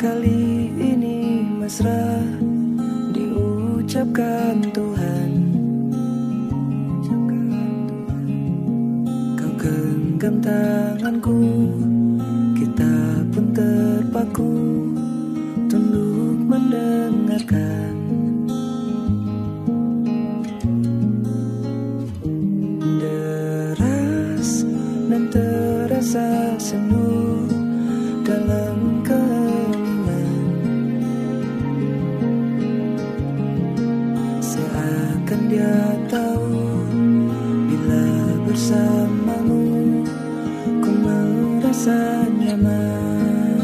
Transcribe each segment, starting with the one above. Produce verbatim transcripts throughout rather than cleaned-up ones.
kali ini mesra diucapkan Tuhan. Kau genggam tanganku, kita pun terpaku tunduk mendengarkan. Deras dan terasa sendu dalam keheningan, seakan dia tahu bila bersamamu ku merasa nyaman.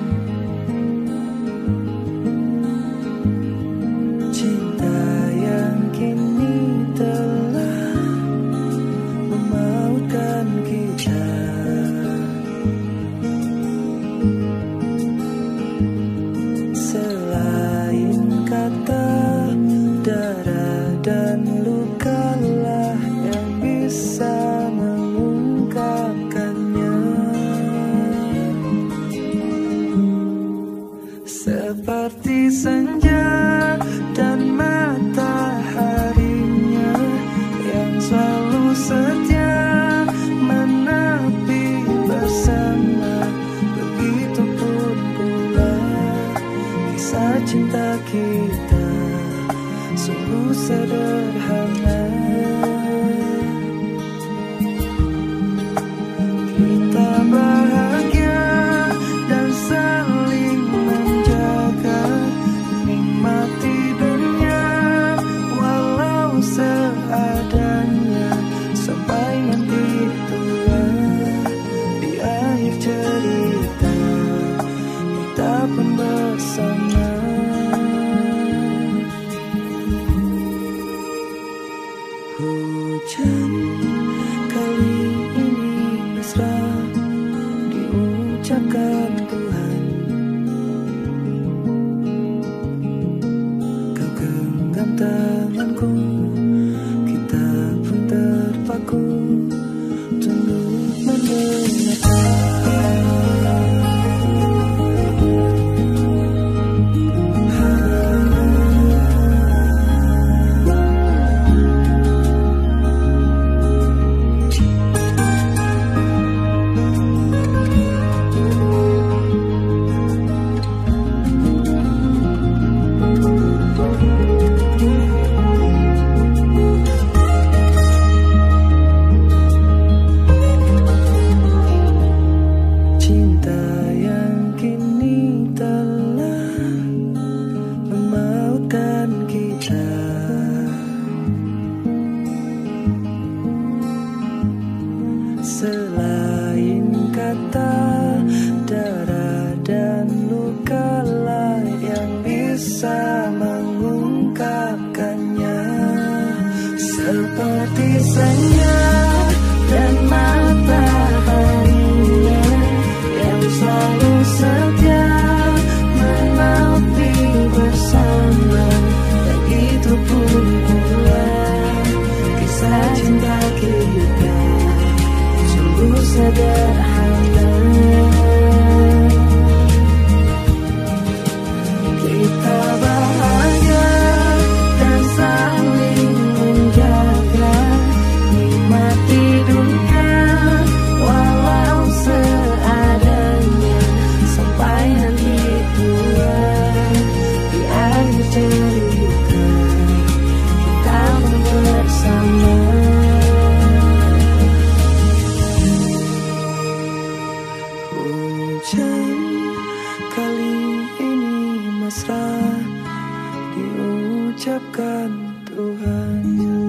Cinta yang kini telah memautkan kita, selain kata darah dan lukalah yang bisa mengungkapkannya. Seperti senja dan mataharinya yang selalu setia menepi bersama, begitupun pula kisah cinta kita sungguh sederhana. Kita bahagia dan saling menjaga, nikmati dunia walau seadanya, sampai nanti tua di akhir cerita kita pun bersama. Hujan kali ini mesra diucapkan Tuhan. Kau genggam tanganku, kita pun terpaku tunduk mendengarkan. Cinta yang kini telah memautkan kita, selain kata darah dan lukalah yang bisa mengungkapkannya. Seperti senja dan mataharinya yang selalu setia menepi bersama, begitupun pula kisah cinta kita sungguh sederhana. Kita bahagia dan saling menjaga, nikmati dunia walau seadanya, sampai nanti tua di akhir cerita kita pun bersama. Hujan kali ini mesra diucapkan Tuhan.